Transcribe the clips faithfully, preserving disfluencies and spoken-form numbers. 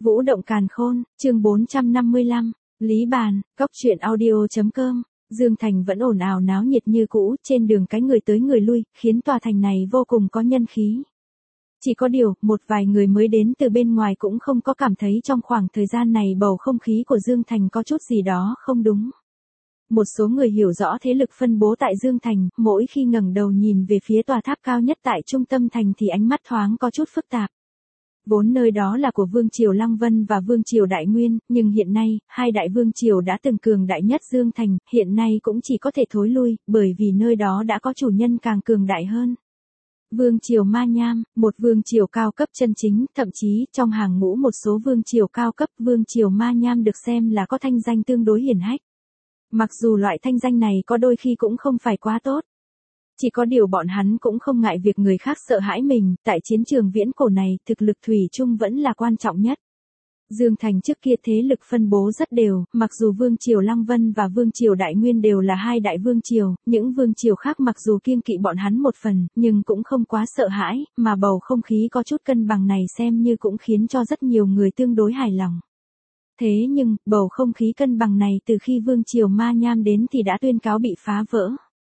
Vũ động càn khôn, chương bốn trăm năm mươi lăm, Lý Bàn, Cóc truyện audio.com. Dương Thành vẫn ồn ào náo nhiệt như cũ, trên đường cái người tới người lui, khiến tòa thành này vô cùng có nhân khí. Chỉ có điều, một vài người mới đến từ bên ngoài cũng không có cảm thấy trong khoảng thời gian này bầu không khí của Dương Thành có chút gì đó không đúng. Một số người hiểu rõ thế lực phân bố tại Dương Thành, mỗi khi ngẩng đầu nhìn về phía tòa tháp cao nhất tại trung tâm thành thì ánh mắt thoáng có chút phức tạp. Vốn nơi đó là của Vương triều Lăng Vân và Vương triều Đại Nguyên, nhưng hiện nay, hai đại vương triều đã từng cường đại nhất Dương Thành, hiện nay cũng chỉ có thể thối lui, bởi vì nơi đó đã có chủ nhân càng cường đại hơn. Vương triều Ma Nham, một vương triều cao cấp chân chính, thậm chí trong hàng ngũ một số vương triều cao cấp, vương triều Ma Nham được xem là có thanh danh tương đối hiển hách. Mặc dù loại thanh danh này có đôi khi cũng không phải quá tốt. Chỉ có điều bọn hắn cũng không ngại việc người khác sợ hãi mình, tại chiến trường viễn cổ này, thực lực thủy chung vẫn là quan trọng nhất. Dương Thành trước kia thế lực phân bố rất đều, mặc dù Vương triều Lăng Vân và Vương triều Đại Nguyên đều là hai đại vương triều, những vương triều khác mặc dù kiêng kỵ bọn hắn một phần, nhưng cũng không quá sợ hãi, mà bầu không khí có chút cân bằng này xem như cũng khiến cho rất nhiều người tương đối hài lòng. Thế nhưng, bầu không khí cân bằng này từ khi Vương triều Ma Nham đến thì đã tuyên cáo bị phá vỡ.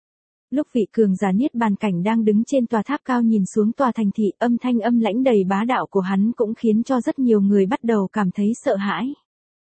Lúc vị cường giả Niết Bàn cảnh đang đứng trên tòa tháp cao nhìn xuống tòa thành thị, âm thanh âm lãnh đầy bá đạo của hắn cũng khiến cho rất nhiều người bắt đầu cảm thấy sợ hãi.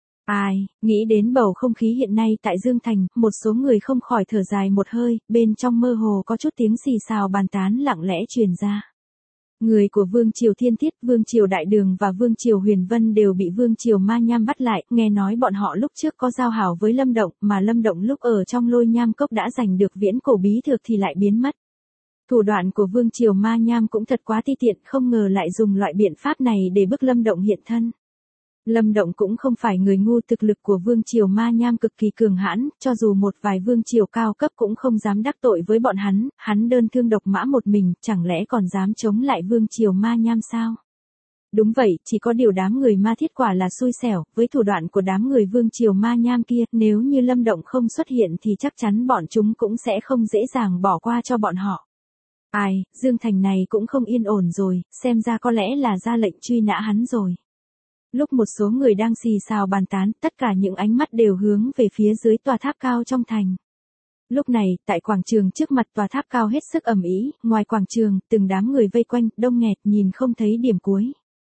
Ai, nghĩ đến bầu không khí hiện nay tại Dương Thành, một số người không khỏi thở dài một hơi, bên trong mơ hồ có chút tiếng xì xào bàn tán lặng lẽ truyền ra. Người của Vương triều Thiên Thiết, Vương triều Đại Đường và Vương triều Huyền Vân đều bị Vương triều Ma Nham bắt lại, nghe nói bọn họ lúc trước có giao hảo với Lâm Động, mà Lâm Động lúc ở trong Lôi Nham Cốc đã giành được viễn cổ bí thực thì lại biến mất. Thủ đoạn của Vương triều Ma Nham cũng thật quá ti tiện, không ngờ lại dùng loại biện pháp này để bức Lâm Động hiện thân. Lâm Động cũng không phải người ngu, thực lực của Vương triều Ma Nham cực kỳ cường hãn, cho dù một vài vương triều cao cấp cũng không dám đắc tội với bọn hắn, hắn đơn thương độc mã một mình, chẳng lẽ còn dám chống lại Vương triều Ma Nham sao? Đúng vậy, chỉ có điều đám người Ma Thiết quả là xui xẻo, với thủ đoạn của đám người Vương triều Ma Nham kia, nếu như Lâm Động không xuất hiện thì chắc chắn bọn chúng cũng sẽ không dễ dàng bỏ qua cho bọn họ. Ai, Dương Thành này cũng không yên ổn rồi, xem ra có lẽ là ra lệnh truy nã hắn rồi. Lúc một số người đang xì xào bàn tán, tất cả những ánh mắt đều hướng về phía dưới tòa tháp cao trong thành. Lúc này, tại quảng trường trước mặt tòa tháp cao hết sức ầm ĩ, ngoài quảng trường, từng đám người vây quanh, đông nghẹt, nhìn không thấy điểm cuối.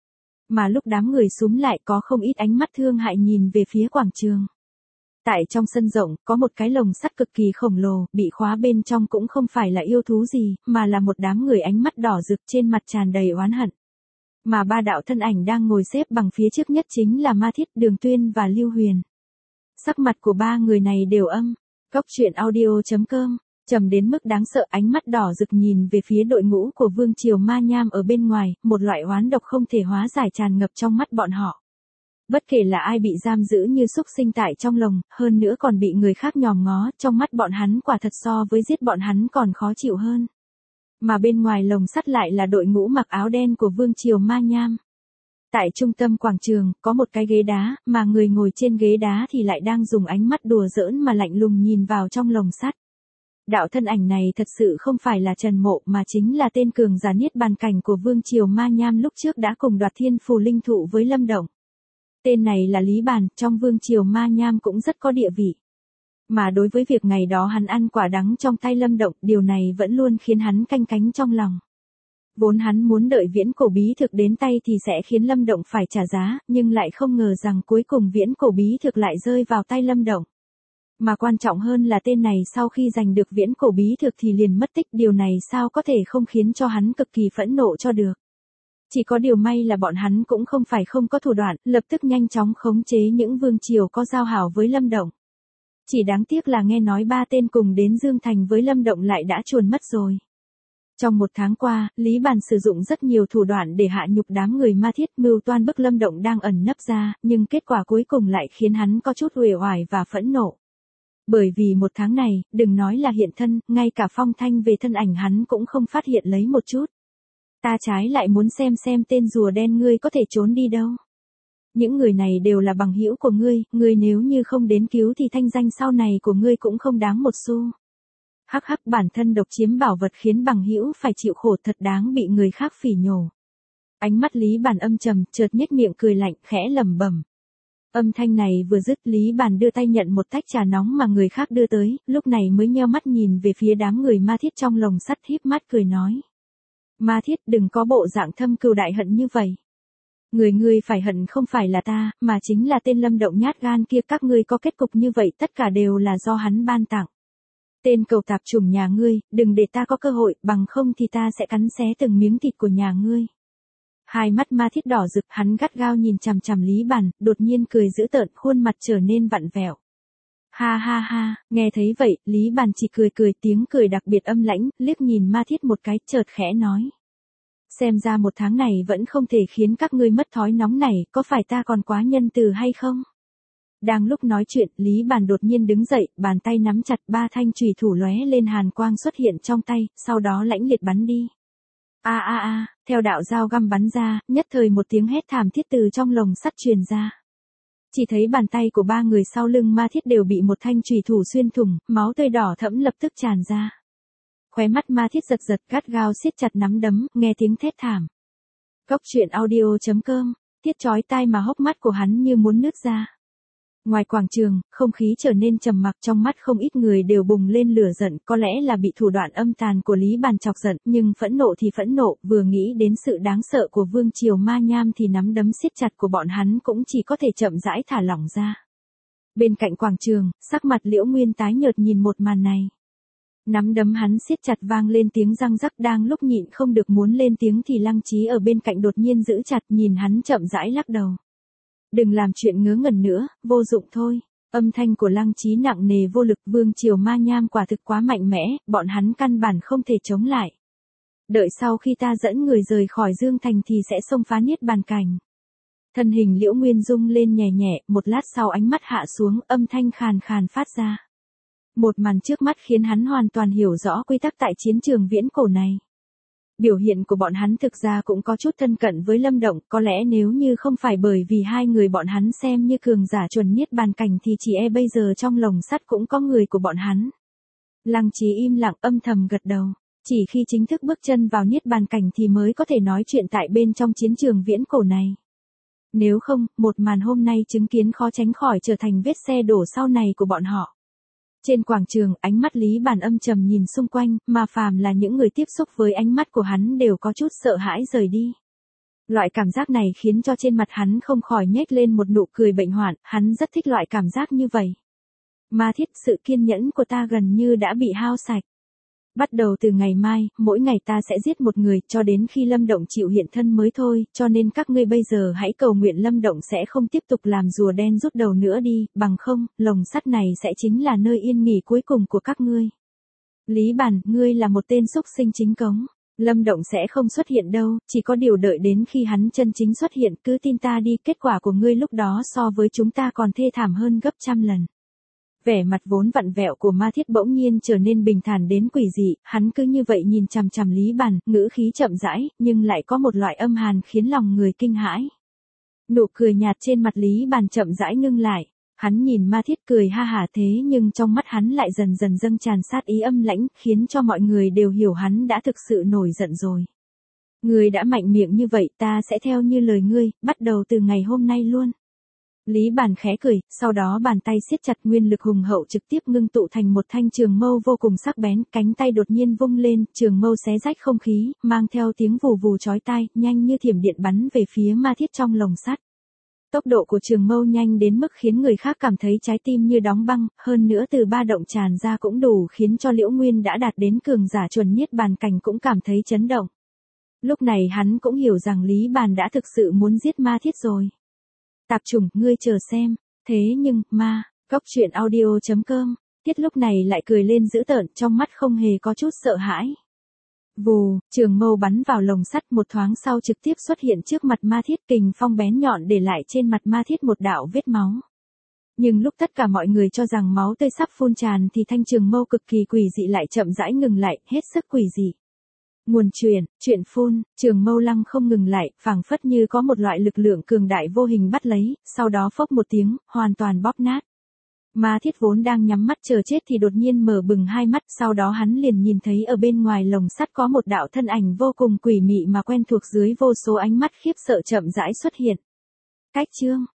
Mà lúc đám người xúm lại có không ít ánh mắt thương hại nhìn về phía quảng trường. Tại trong sân rộng, có một cái lồng sắt cực kỳ khổng lồ, bị khóa bên trong cũng không phải là yêu thú gì, mà là một đám người ánh mắt đỏ rực trên mặt tràn đầy oán hận. Mà ba đạo thân ảnh đang ngồi xếp bằng phía trước nhất chính là Ma Thiết, Đường Tuyên và Lưu Huyền. Sắc mặt của ba người này đều âm. Cóc truyện audio.com, trầm đến mức đáng sợ, ánh mắt đỏ rực nhìn về phía đội ngũ của Vương triều Ma Nham ở bên ngoài, một loại oán độc không thể hóa giải tràn ngập trong mắt bọn họ. Bất kể là ai bị giam giữ như súc sinh tại trong lồng, hơn nữa còn bị người khác nhòm ngó, trong mắt bọn hắn quả thật so với giết bọn hắn còn khó chịu hơn. Mà bên ngoài lồng sắt lại là đội ngũ mặc áo đen của Vương triều Ma Nham. Tại trung tâm quảng trường, có một cái ghế đá, mà người ngồi trên ghế đá thì lại đang dùng ánh mắt đùa giỡn mà lạnh lùng nhìn vào trong lồng sắt. Đạo thân ảnh này thật sự không phải là Trần Mộ mà chính là tên cường giả Niết Bàn cảnh của Vương triều Ma Nham lúc trước đã cùng đoạt thiên phù linh thụ với Lâm Động. Tên này là Lý Bàn, trong Vương triều Ma Nham cũng rất có địa vị. Mà đối với việc ngày đó hắn ăn quả đắng trong tay Lâm Động, điều này vẫn luôn khiến hắn canh cánh trong lòng. Vốn hắn muốn đợi viễn cổ bí thực đến tay thì sẽ khiến Lâm Động phải trả giá, nhưng lại không ngờ rằng cuối cùng viễn cổ bí thực lại rơi vào tay Lâm Động. Mà quan trọng hơn là tên này sau khi giành được viễn cổ bí thực thì liền mất tích, điều này sao có thể không khiến cho hắn cực kỳ phẫn nộ cho được. Chỉ có điều may là bọn hắn cũng không phải không có thủ đoạn, lập tức nhanh chóng khống chế những vương triều có giao hảo với Lâm Động. Chỉ đáng tiếc là nghe nói ba tên cùng đến Dương Thành với Lâm Động lại đã chuồn mất rồi. Trong một tháng qua, Lý Bàn sử dụng rất nhiều thủ đoạn để hạ nhục đám người Ma Thiết, mưu toan bức Lâm Động đang ẩn nấp ra, nhưng kết quả cuối cùng lại khiến hắn có chút uể oải và phẫn nộ. Bởi vì một tháng này, đừng nói là hiện thân, ngay cả phong thanh về thân ảnh hắn cũng không phát hiện lấy một chút. Ta trái lại muốn xem xem tên rùa đen ngươi có thể trốn đi đâu. Những người này đều là bằng hữu của ngươi, ngươi nếu như không đến cứu thì thanh danh sau này của ngươi cũng không đáng một xu. Hắc hắc, bản thân độc chiếm bảo vật khiến bằng hữu phải chịu khổ, thật đáng bị người khác phỉ nhổ. Ánh mắt Lý Bàn âm trầm, chợt nhếch miệng cười lạnh, khẽ lẩm bẩm. Âm thanh này vừa dứt, Lý Bàn đưa tay nhận một tách trà nóng mà người khác đưa tới, lúc này mới nheo mắt nhìn về phía đám người Ma Thiết trong lồng sắt, híp mắt cười nói. Ma Thiết, đừng có bộ dạng thâm cừu đại hận như vậy. Người ngươi phải hận không phải là ta, mà chính là tên Lâm Động nhát gan kia, các ngươi có kết cục như vậy tất cả đều là do hắn ban tặng. Tên cầu tạp chủng nhà ngươi, đừng để ta có cơ hội, bằng không thì ta sẽ cắn xé từng miếng thịt của nhà ngươi. Hai mắt Ma Thiết đỏ rực, hắn gắt gao nhìn chằm chằm Lý Bàn, đột nhiên cười dữ tợn, khuôn mặt trở nên vặn vẹo. Ha ha ha, nghe thấy vậy, Lý Bàn chỉ cười cười, tiếng cười đặc biệt âm lãnh, liếc nhìn Ma Thiết một cái, chợt khẽ nói. Xem ra một tháng này vẫn không thể khiến các ngươi mất thói nóng này, có phải ta còn quá nhân từ hay không? Đang lúc nói chuyện, Lý Bàn đột nhiên đứng dậy, bàn tay nắm chặt, ba thanh chùy thủ lóe lên hàn quang xuất hiện trong tay, sau đó lãnh liệt bắn đi. A a a, theo đạo dao găm bắn ra, nhất thời một tiếng hét thảm thiết từ trong lồng sắt truyền ra. Chỉ thấy bàn tay của ba người sau lưng Ma Thiết đều bị một thanh chùy thủ xuyên thủng, máu tươi đỏ thẫm lập tức tràn ra. Khóe mắt Ma Thiết giật giật, gắt gao siết chặt nắm đấm, nghe tiếng thét thảm. Cốc truyện audio chấm com, Tiết chói tai mà hốc mắt của hắn như muốn nứt ra. Ngoài quảng trường, không khí trở nên trầm mặc, trong mắt không ít người đều bùng lên lửa giận, có lẽ là bị thủ đoạn âm tàn của Lý Bàn chọc giận, nhưng phẫn nộ thì phẫn nộ, vừa nghĩ đến sự đáng sợ của Vương Triều Ma Nham thì nắm đấm siết chặt của bọn hắn cũng chỉ có thể chậm rãi thả lỏng ra. Bên cạnh quảng trường, sắc mặt Liễu Nguyên tái nhợt nhìn một màn này. Nắm đấm hắn siết chặt vang lên tiếng răng rắc, đang lúc nhịn không được muốn lên tiếng thì Lăng Chí ở bên cạnh đột nhiên giữ chặt, nhìn hắn chậm rãi lắc đầu. Đừng làm chuyện ngớ ngẩn nữa, vô dụng thôi. Âm thanh của Lăng Chí nặng nề vô lực, Vương Triều Ma Nham quả thực quá mạnh mẽ, bọn hắn căn bản không thể chống lại. Đợi sau khi ta dẫn người rời khỏi Dương Thành thì sẽ xông phá Niết Bàn Cảnh. Thân hình Liễu Nguyên rung lên nhẹ nhẹ, một lát sau ánh mắt hạ xuống, âm thanh khàn khàn phát ra. Một màn trước mắt khiến hắn hoàn toàn hiểu rõ quy tắc tại chiến trường viễn cổ này. Biểu hiện của bọn hắn thực ra cũng có chút thân cận với Lâm Động, có lẽ nếu như không phải bởi vì hai người bọn hắn xem như cường giả chuẩn Niết Bàn Cảnh thì chỉ e bây giờ trong lồng sắt cũng có người của bọn hắn. Lăng Chí im lặng âm thầm gật đầu, chỉ khi chính thức bước chân vào Niết Bàn Cảnh thì mới có thể nói chuyện tại bên trong chiến trường viễn cổ này. Nếu không, một màn hôm nay chứng kiến khó tránh khỏi trở thành vết xe đổ sau này của bọn họ. Trên quảng trường, ánh mắt Lý Bàn âm trầm nhìn xung quanh, mà phàm là những người tiếp xúc với ánh mắt của hắn đều có chút sợ hãi rời đi. Loại cảm giác này khiến cho trên mặt hắn không khỏi nhếch lên một nụ cười bệnh hoạn, hắn rất thích loại cảm giác như vậy. Ma Thiết, sự kiên nhẫn của ta gần như đã bị hao sạch. Bắt đầu từ ngày mai, mỗi ngày ta sẽ giết một người, cho đến khi Lâm Động chịu hiện thân mới thôi, cho nên các ngươi bây giờ hãy cầu nguyện Lâm Động sẽ không tiếp tục làm rùa đen rút đầu nữa đi, bằng không, lồng sắt này sẽ chính là nơi yên nghỉ cuối cùng của các ngươi. Lý Bàn, ngươi là một tên xúc sinh chính cống. Lâm Động sẽ không xuất hiện đâu, chỉ có điều đợi đến khi hắn chân chính xuất hiện, cứ tin ta đi, kết quả của ngươi lúc đó so với chúng ta còn thê thảm hơn gấp trăm lần. Vẻ mặt vốn vặn vẹo của Ma Thiết bỗng nhiên trở nên bình thản đến quỷ dị, hắn cứ như vậy nhìn chằm chằm Lý Bàn, ngữ khí chậm rãi, nhưng lại có một loại âm hàn khiến lòng người kinh hãi. Nụ cười nhạt trên mặt Lý Bàn chậm rãi ngưng lại, hắn nhìn Ma Thiết cười ha hả thế nhưng trong mắt hắn lại dần dần dâng tràn sát ý âm lãnh, khiến cho mọi người đều hiểu hắn đã thực sự nổi giận rồi. Ngươi đã mạnh miệng như vậy, ta sẽ theo như lời ngươi, bắt đầu từ ngày hôm nay luôn. Lý Bàn khẽ cười, sau đó bàn tay siết chặt, nguyên lực hùng hậu trực tiếp ngưng tụ thành một thanh trường mâu vô cùng sắc bén, cánh tay đột nhiên vung lên, trường mâu xé rách không khí, mang theo tiếng vù vù chói tai, nhanh như thiểm điện bắn về phía Ma Thiết trong lồng sắt. Tốc độ của trường mâu nhanh đến mức khiến người khác cảm thấy trái tim như đóng băng, hơn nữa từ ba động tràn ra cũng đủ khiến cho Liễu Nguyên đã đạt đến cường giả chuẩn Niết Bàn Cảnh cũng cảm thấy chấn động. Lúc này hắn cũng hiểu rằng Lý Bàn đã thực sự muốn giết Ma Thiết rồi. Tạp chủng, ngươi chờ xem. Thế nhưng, ma, cốc truyện audio chấm com, Tiết lúc này lại cười lên dữ tợn, trong mắt không hề có chút sợ hãi. Vù, trường mâu bắn vào lồng sắt, một thoáng sau trực tiếp xuất hiện trước mặt Ma Thiết, kình phong bén nhọn để lại trên mặt Ma Thiết một đạo vết máu. Nhưng lúc tất cả mọi người cho rằng máu tươi sắp phun tràn thì thanh trường mâu cực kỳ quỷ dị lại chậm rãi ngừng lại, hết sức quỷ dị. Nguồn truyền, chuyện phun, trường mâu lăng không ngừng lại, phảng phất như có một loại lực lượng cường đại vô hình bắt lấy, sau đó phốc một tiếng, hoàn toàn bóp nát. Ma Thiết vốn đang nhắm mắt chờ chết thì đột nhiên mở bừng hai mắt, sau đó hắn liền nhìn thấy ở bên ngoài lồng sắt có một đạo thân ảnh vô cùng quỷ mị mà quen thuộc dưới vô số ánh mắt khiếp sợ chậm rãi xuất hiện. Cách chương